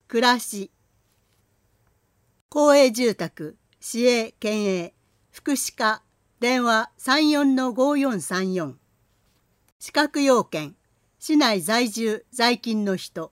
暮らし。公営住宅、市営、県営、福祉課、電話34-5434。資格要件、市内在住、在勤の人。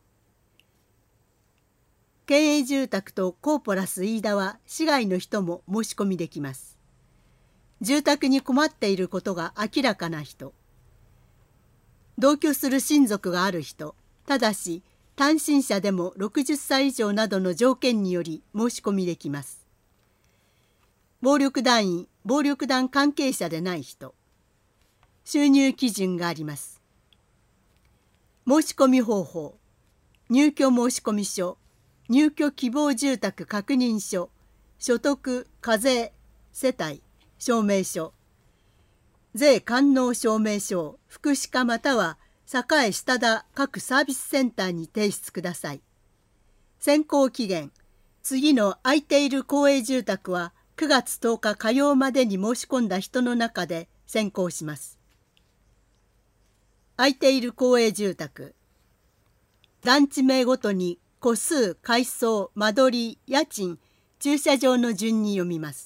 県営住宅とコーポラス飯田は市外の人も申し込みできます。住宅に困っていることが明らかな人。同居する親族がある人、ただし単身者でも60歳以上などの条件により申し込みできます。暴力団員、暴力団関係者でない人。収入基準があります。申し込み方法。入居申込書、入居希望住宅確認書、所得、課税、世帯、証明書。税完納証明書を福祉課または栄下田各サービスセンターに提出ください。選考期限。次の空いている公営住宅は9月10日火曜までに申し込んだ人の中で選考します。空いている公営住宅。団地名ごとに戸数、階層、間取り、家賃、駐車場の順に読みます。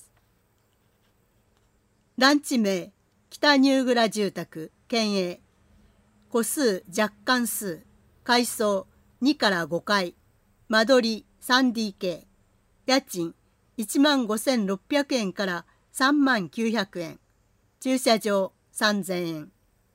団地名、北ニューグラ住宅、県営。戸数、若干数、階層2から5階、間取り 3DK、家賃15,600円から39,000円、駐車場3,000円。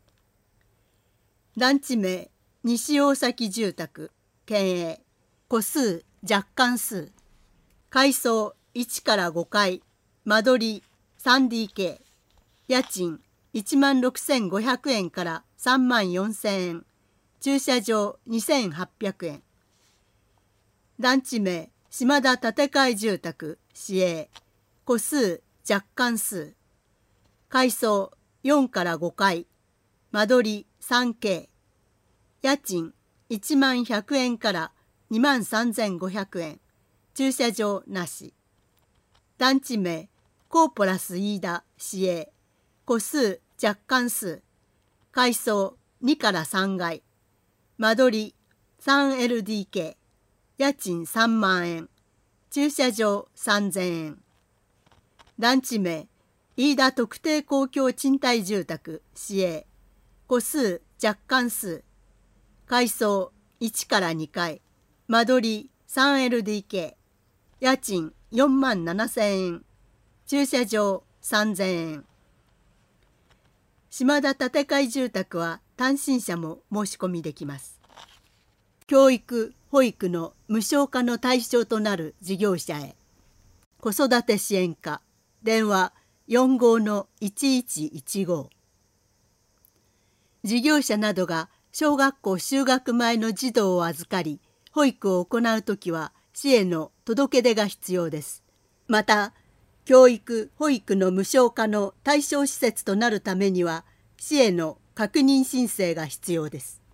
団地名、西大崎住宅、県営。戸数、若干数、階層1から5階、間取り 3DK、家賃16,500円から34,000円、駐車場2,800円。団地名、島田建て替え住宅、市営。戸数、若干数、階層4から5階、間取り 3K、家賃13,100円から23,500円、駐車場なし。団地名、コーポラス飯田、市営。戸数、若干数、階層2から3階、間取り 3LDK、家賃3万円、駐車場3,000円。団地名、飯田特定公共賃貸住宅、市営。戸数、若干数、階層1から2階、間取り 3LDK、家賃47,000円、駐車場3,000円。島田建て替え住宅は単身者も申し込みできます。教育・保育の無償化の対象となる事業者へ。子育て支援課、電話45-1115。事業者などが小学校就学前の児童を預かり、保育を行うときは市への届け出が必要です。また、教育・保育の無償化の対象施設となるためには、市への確認申請が必要です。